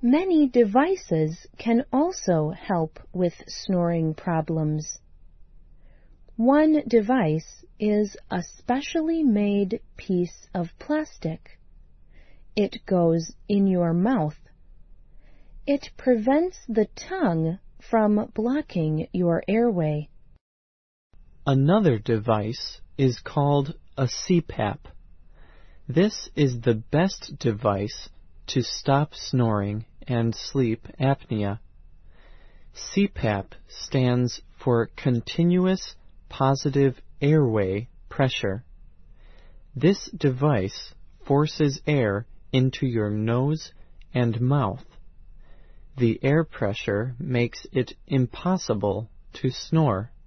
Many devices can also help with snoring problems. One device is a specially made piece of plastic. It goes in your mouth. It prevents the tongue from blocking your airway. Another device is called a CPAP. This is the best device to stop snoring and sleep apnea. CPAP stands for Continuous Positive Airway Pressure. This device forces air into your nose and mouth. The air pressure makes it impossible to snore.